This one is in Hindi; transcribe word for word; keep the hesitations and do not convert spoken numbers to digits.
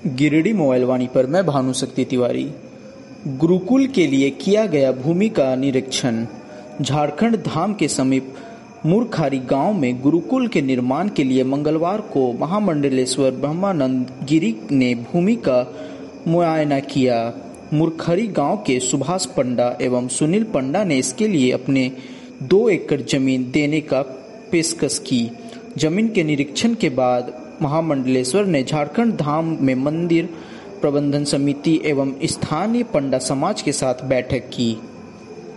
गिरिडीह मोबाइल वाणी पर मैं भानुशक्ति तिवारी। गुरुकुल के लिए किया गया भूमि का निरीक्षण। झारखंड धाम के समीप मुरखारी गांव में गुरुकुल के निर्माण के लिए मंगलवार को महामंडलेश्वर ब्रह्मानंद गिरी ने भूमि का मुआयना किया। मुरखारी गांव के सुभाष पंडा एवं सुनील पंडा ने इसके लिए अपने दो एकड़ जमीन देने का पेशकश की। जमीन के निरीक्षण के बाद महामंडलेश्वर ने झारखंड धाम में मंदिर प्रबंधन समिति एवं स्थानीय पंडा समाज के साथ बैठक की।